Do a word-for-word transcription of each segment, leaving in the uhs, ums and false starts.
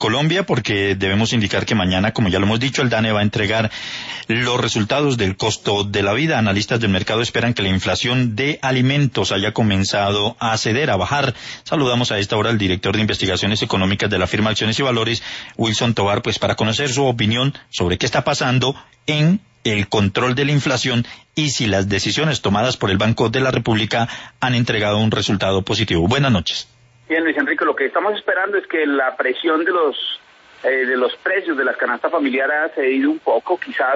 Colombia, porque debemos indicar que mañana, como ya lo hemos dicho, el DANE va a entregar los resultados del costo de la vida. Analistas del mercado esperan que la inflación de alimentos haya comenzado a ceder, a bajar. Saludamos a esta hora al director de investigaciones económicas de la firma Acciones y Valores, Wilson Tovar, pues para conocer su opinión sobre qué está pasando en el control de la inflación y si las decisiones tomadas por el Banco de la República han entregado un resultado positivo. Buenas noches. Bien, Luis Enrique, lo que estamos esperando es que la presión de los eh, de los precios de las canastas familiares ha cedido un poco. Quizás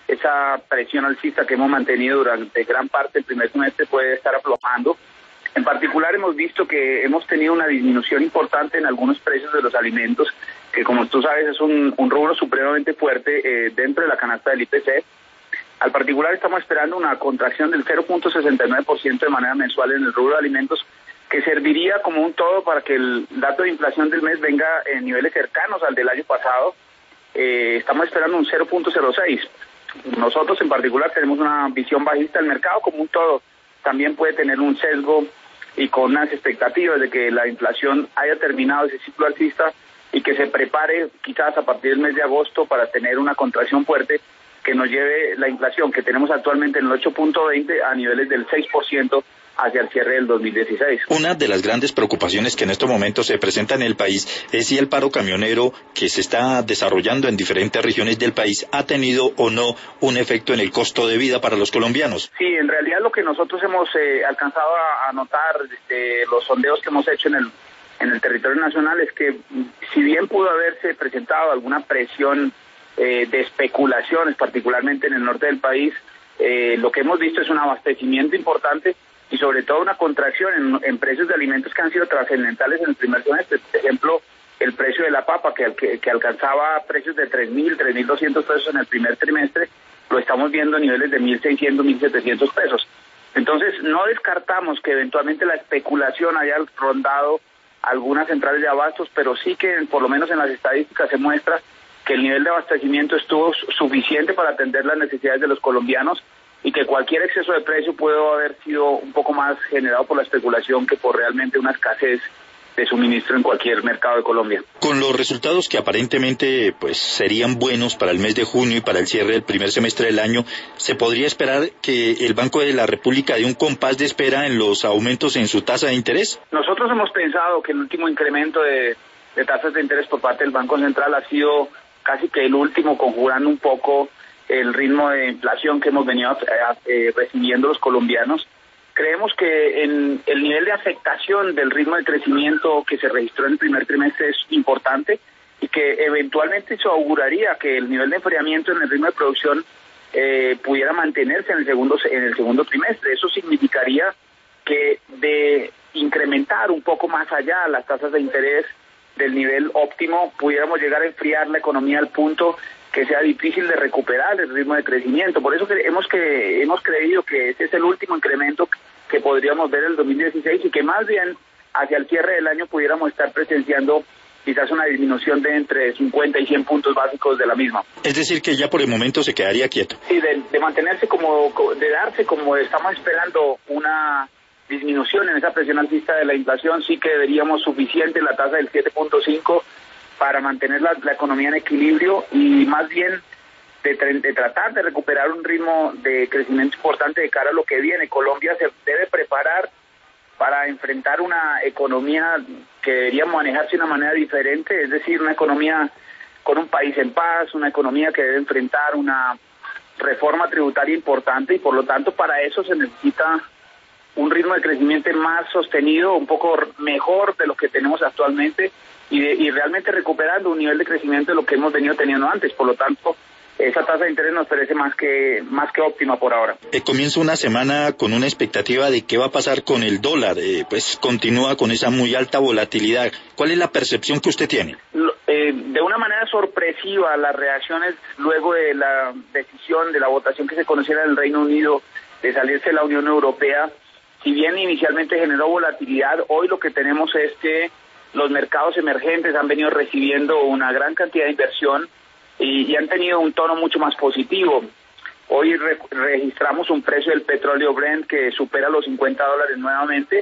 esa presión alcista que hemos mantenido durante gran parte del primer semestre puede estar aflojando. En particular hemos visto que hemos tenido una disminución importante en algunos precios de los alimentos, que como tú sabes es un, un rubro supremamente fuerte eh, dentro de la canasta del I P C. Al particular estamos esperando una contracción del cero punto sesenta y nueve por ciento de manera mensual en el rubro de alimentos, que serviría como un todo para que el dato de inflación del mes venga en niveles cercanos al del año pasado. Eh, estamos esperando un cero punto cero seis. Nosotros en particular tenemos una visión bajista del mercado como un todo. También puede tener un sesgo y con unas expectativas de que la inflación haya terminado ese ciclo alcista y que se prepare quizás a partir del mes de agosto para tener una contracción fuerte que nos lleve la inflación que tenemos actualmente en el ocho punto veinte a niveles del seis por ciento hacia el cierre del dos mil dieciséis. Una de las grandes preocupaciones que en estos momentos se presenta en el país es si el paro camionero que se está desarrollando en diferentes regiones del país ha tenido o no un efecto en el costo de vida para los colombianos. Sí, en realidad lo que nosotros hemos eh, alcanzado a, a notar de los sondeos que hemos hecho en el, en el territorio nacional es que si bien pudo haberse presentado alguna presión eh, de especulaciones, particularmente en el norte del país, eh, lo que hemos visto es un abastecimiento importante y sobre todo una contracción en, en precios de alimentos que han sido trascendentales en el primer semestre. Por ejemplo, el precio de la papa, que, que, que alcanzaba precios de tres mil, tres mil doscientos pesos en el primer trimestre, lo estamos viendo a niveles de mil seiscientos, mil setecientos pesos. Entonces, no descartamos que eventualmente la especulación haya rondado algunas centrales de abastos, pero sí que por lo menos en las estadísticas se muestra que el nivel de abastecimiento estuvo suficiente para atender las necesidades de los colombianos y que cualquier exceso de precio puede haber sido un poco más generado por la especulación que por realmente una escasez de suministro en cualquier mercado de Colombia. Con los resultados que aparentemente pues serían buenos para el mes de junio y para el cierre del primer semestre del año, ¿se podría esperar que el Banco de la República dé un compás de espera en los aumentos en su tasa de interés? Nosotros hemos pensado que el último incremento de, de tasas de interés por parte del Banco Central ha sido casi que el último, conjurando un poco el ritmo de inflación que hemos venido eh, recibiendo los colombianos. Creemos que en el nivel de afectación del ritmo de crecimiento que se registró en el primer trimestre es importante y que eventualmente eso auguraría que el nivel de enfriamiento en el ritmo de producción eh, pudiera mantenerse en el segundo en el segundo trimestre. Eso significaría que de incrementar un poco más allá las tasas de interés del nivel óptimo, pudiéramos llegar a enfriar la economía al punto que sea difícil de recuperar el ritmo de crecimiento. Por eso que hemos que hemos creído que ese es el último incremento que podríamos ver en el dos mil dieciséis y que más bien hacia el cierre del año pudiéramos estar presenciando quizás una disminución de entre cincuenta y cien puntos básicos de la misma. Es decir, que ya por el momento se quedaría quieto. Sí, de, de mantenerse como, de darse como estamos esperando una disminución en esa presión alcista de la inflación, sí que veríamos suficiente la tasa del siete punto cinco para mantener la, la economía en equilibrio y más bien de, de tratar de recuperar un ritmo de crecimiento importante de cara a lo que viene. Colombia se debe preparar para enfrentar una economía que debería manejarse de una manera diferente, es decir, una economía con un país en paz, una economía que debe enfrentar una reforma tributaria importante y por lo tanto para eso se necesita un ritmo de crecimiento más sostenido, un poco mejor de lo que tenemos actualmente y, de, y realmente recuperando un nivel de crecimiento de lo que hemos venido teniendo antes. Por lo tanto, esa tasa de interés nos parece más que más que óptima por ahora. Eh, comienza una semana con una expectativa de qué va a pasar con el dólar, eh, pues continúa con esa muy alta volatilidad. ¿Cuál es la percepción que usted tiene? Eh, de una manera sorpresiva, las reacciones luego de la decisión de la votación que se conociera en el Reino Unido de salirse de la Unión Europea, si bien inicialmente generó volatilidad, hoy lo que tenemos es que los mercados emergentes han venido recibiendo una gran cantidad de inversión y, y han tenido un tono mucho más positivo. Hoy re, registramos un precio del petróleo Brent que supera los cincuenta dólares nuevamente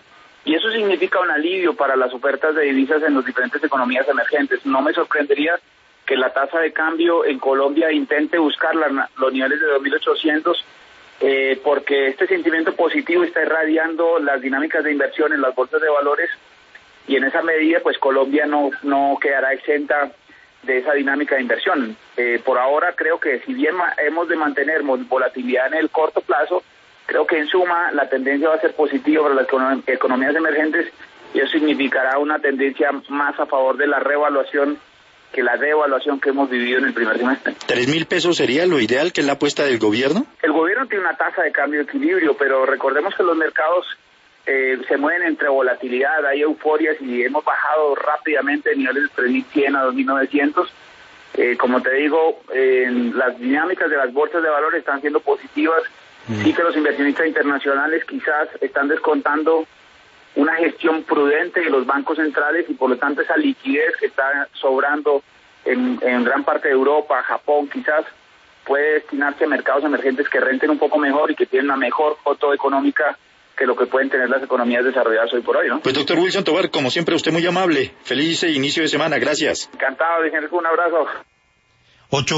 y eso significa un alivio para las ofertas de divisas en las diferentes economías emergentes. No me sorprendería que la tasa de cambio en Colombia intente buscar la, los niveles de dos mil ochocientos, eh, porque este sentimiento positivo está irradiando las dinámicas de inversión en las bolsas de valores, y en esa medida pues Colombia no, no quedará exenta de esa dinámica de inversión. Eh, por ahora creo que si bien hemos de mantener volatilidad en el corto plazo, creo que en suma la tendencia va a ser positiva para las economías emergentes, y eso significará una tendencia más a favor de la revaluación que la devaluación que hemos vivido en el primer semestre. ¿Tres mil pesos sería lo ideal, que es la apuesta del gobierno? El gobierno tiene una tasa de cambio de equilibrio, pero recordemos que los mercados Eh, se mueven entre volatilidad, hay euforias y hemos bajado rápidamente de niveles de tres mil cien a dos mil novecientos. Eh, como te digo, eh, las dinámicas de las bolsas de valores están siendo positivas. Mm. Sí que los inversionistas internacionales quizás están descontando una gestión prudente de los bancos centrales, y por lo tanto esa liquidez que está sobrando en, en gran parte de Europa, Japón, quizás puede destinarse a mercados emergentes que renten un poco mejor y que tienen una mejor foto económica que lo que pueden tener las economías desarrolladas hoy por hoy, ¿no? Pues doctor Wilson Tovar, como siempre, usted muy amable. Feliz inicio de semana, gracias. Encantado, Luis Enrique, un abrazo. Ocho